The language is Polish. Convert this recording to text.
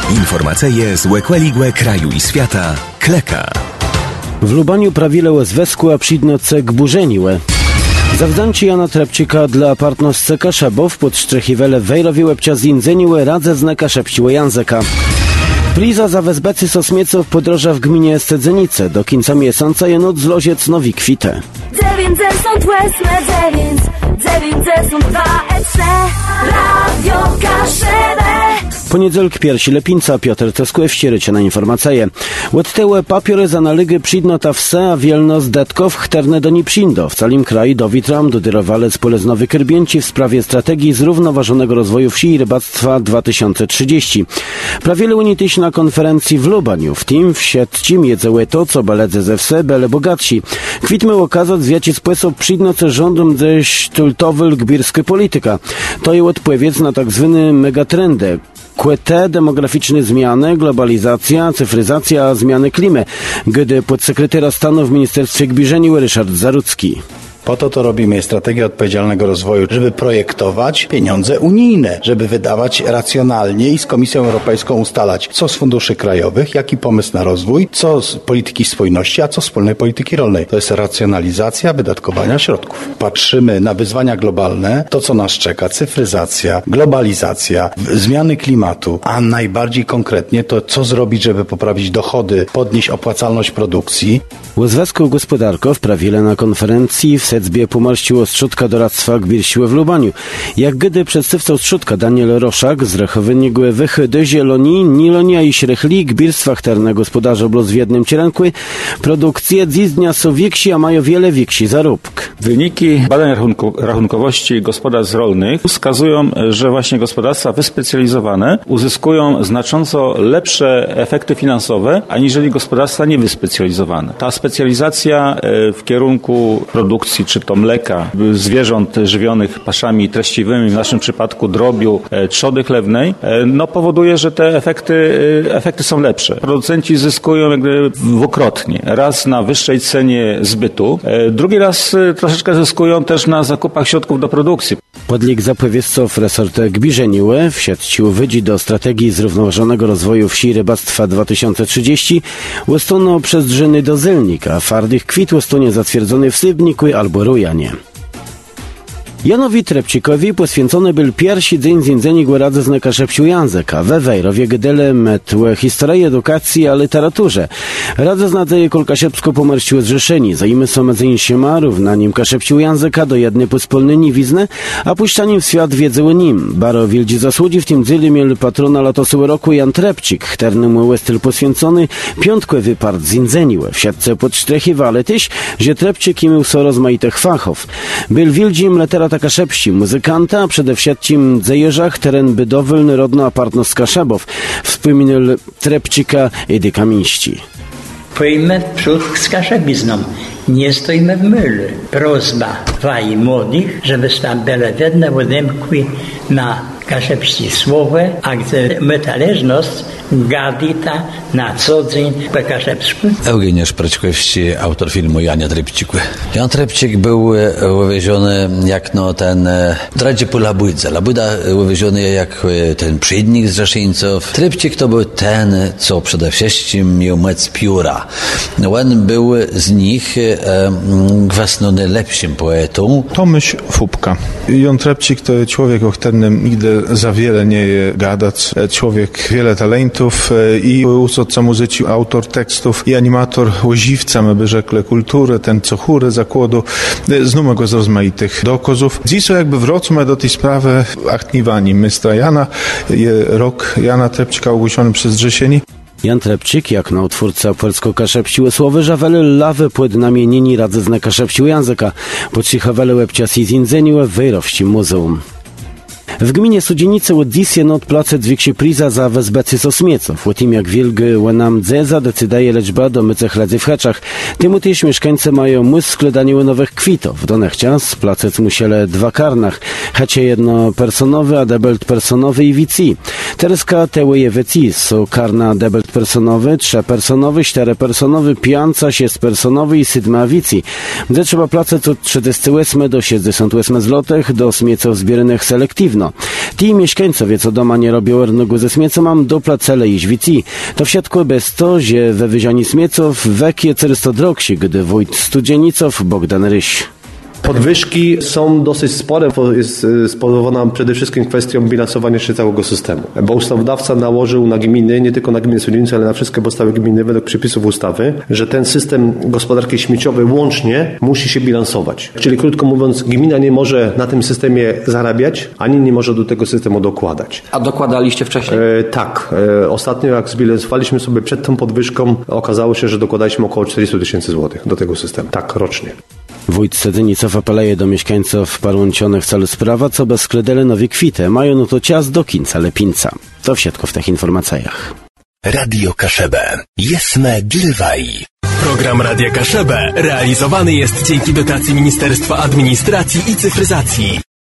Informacje z łekłeligłe kraju i świata. Kleka. W Lubaniu prawile łezwesku a przidnoce gburzeniłe. Zawdanci Jana Trepcika dla partnosce Kaszebów pod Szczechiwele Wejrowie łebcia zindzeniłe radze zneka szepciłe Janzeka. Priza za wezbecy sosmieców podroża w gminie Stedzenice. Do końca miesiąca je noc zloziec nowi kwite. 992 Radio Kaszebę. Poniedziałek 1 lepinca Piotr Teskłewści rycie na informacje. Łodtełe papiery za nalygy przydnota wse, a wielno z detków chterne do nipszindo. W całym kraju do Witram dodyrowalec poleznowy Kyrbięci w sprawie strategii zrównoważonego rozwoju wsi i rybactwa 2030. Prawiele unityś na konferencji w Lubaniu. W tym wsiedcim jedzełe to, co beledze ze wse, bele bogatsi. Kwitmy okazać z wiaci sposób przydnoce rządom ze sztultowy gbirski polityka. To je odpowiedź na tak zwany megatrendy. Te demograficzne zmiany, globalizacja, cyfryzacja, zmiany klimy, gdy podsekretarz stanu w Ministerstwie Gbiżenił Ryszard Zarudzki. Po to robimy strategię odpowiedzialnego rozwoju, żeby projektować pieniądze unijne, żeby wydawać racjonalnie i z Komisją Europejską ustalać, co z funduszy krajowych, jaki pomysł na rozwój, co z polityki spójności, a co z wspólnej polityki rolnej. To jest racjonalizacja wydatkowania środków. Patrzymy na wyzwania globalne, to co nas czeka, cyfryzacja, globalizacja, zmiany klimatu, a najbardziej konkretnie to, co zrobić, żeby poprawić dochody, podnieść opłacalność produkcji. Łezweską gospodarką w prawiele na konferencji w Secbie pomarściło strzutka doradztwa gbirsiłe w Lubaniu. Jak gdy przedstawca strzutka Daniel Roszak z rechowyniegłe wychydy zieloni, nilonia i śrechli gbirstwa chterne gospodarze obloz w jednym cierenkły, produkcje dziś dnia są wieksi, a mają wiele wieksi zarobk. Wyniki badań rachunkowości gospodarstw rolnych wskazują, że właśnie gospodarstwa wyspecjalizowane uzyskują znacząco lepsze efekty finansowe, aniżeli gospodarstwa niewyspecjalizowane. Ta specjalizacja w kierunku produkcji czy to mleka, zwierząt żywionych paszami treściwymi, w naszym przypadku drobiu, trzody chlewnej, powoduje, że te efekty są lepsze. Producenci zyskują jakby dwukrotnie. Raz na wyższej cenie zbytu, drugi raz troszeczkę zyskują też na zakupach środków do produkcji. Podlik zapowiedźców resortu Gbiżeniłe w siedciu wydzi do strategii zrównoważonego rozwoju wsi i rybactwa 2030 łostono przez drzyny do Zelnika, fardych kwit łostonie zatwierdzony w Sybniku albo Rujanie. Janowi Trepcikowi poświęcony był pierwszy dzień zindzeni radze znaka szepciu Janzeka. We Wejrowie gdele metłe historii edukacji a literaturze. Radze znadzeje kolka szepsko pomarściły zrzeszeni. Zajmy są między innymi równaniem kaszepciu Janzeka do jednej pospólnej niewizny, a puszczaniem w świat wiedzy o nim. Baro Wildzi zasłudzi w tym dzieli mieli patrona latosu roku Jan Trepcik, chternemu łestyl poświęcony, piątkłe wypart zindzeniłe. W siatce pod Szczechiwa, ale tyś, że Trepcik imiał so rozmaitych fachów. Był Wildzi letera taka szepści muzykanta, a przede wszystkim dzejeżach teren bydowylny rodno apartnost Kaszebów. Wspominał Trepcika Edy Kamińści. Pójmy w przód z kaszebizną. Nie stoimy w mylu. Prośba waj młodych, żeby tam były wedne budynki na kaszebści słowe, a gdy metależność gadita na co dzień po kaszebsku. Eugeniusz Preczkowski, autor filmu Janie Trepciku. Jan Trepcik był wywieziony jak ten dradzie po Labudze. Labuda wywieziony jak ten przydnik z Rzeszyńców. Trepcik to był ten, co przede wszystkim miał moc pióra. On był z nich właśnie najlepszym poetą. Tomyś Fupka. Jan Trepcik to człowiek, o którym nigdy za wiele nie gadać. Człowiek wiele talentów i co muzyci, autor tekstów i animator łoziwca, my by rzekli, kultury, ten co chóry zakładu, znamy go z rozmaitych dokazów. Dziś jakby wrócimy do tej sprawy aktywani mistra Jana. Jest rok Jana Trepcika ogłoszony przez Rzesieni. Jan Trepcik, jak twórca polsko-kaszepściłe słowy, żawele lawy płyd namienieni radze zna kaszepścił Janzeka, podcichowele łebcia si zindzeniłe w Wejrowścim muzeum. W gminie Sudzienice od dziś not placet zwiększy priza za wezbecy sosmieców. O tym jak wilgy łenam dzeza decydaje liczba do mycech ledzy w heczach. Temu też mieszkańcy mają mysł składanie nowych kwitów. Do nechcians placet musiele 2 karnach. Hecie jednopersonowy, a debelt personowy i wici. Tereska tełyje wycis, są karna debelt personowy, 3-personowy, 4-personowy, 5-6-personowy i 7-wici. Gdy trzeba placec od 38 do 68 złotych do smieców zbieranych selektywno. Ti mieszkańcowie, co doma nie robią ernogu ze smiecą, mam do placele i żwici. To wsiadkły bez to, że we wyziani smieców wek je 400 droksi, gdy wójt Studzieniców Bogdan Ryś. Podwyżki są dosyć spore, bo jest spowodowana przede wszystkim kwestią bilansowania się całego systemu. Bo ustawodawca nałożył na gminy, nie tylko na gminy Studzienice, ale na wszystkie pozostałe gminy według przepisów ustawy, że ten system gospodarki śmieciowej łącznie musi się bilansować. Czyli krótko mówiąc, gmina nie może na tym systemie zarabiać, ani nie może do tego systemu dokładać. A dokładaliście wcześniej? Tak. Ostatnio jak zbilansowaliśmy sobie przed tą podwyżką, okazało się, że dokładaliśmy około 400 000 złotych do tego systemu. Tak, rocznie. Wójt Studzieniców apeluje do mieszkańców parłączonych celu sprawa, co bez skledele nowi kwite, mają no to ciast do kinca lepinca. To wszystko w tych informacjach. Radio Kaszebę. Jesme Dlywaj. Program Radia Kaszebę realizowany jest dzięki dotacji Ministerstwa Administracji i Cyfryzacji.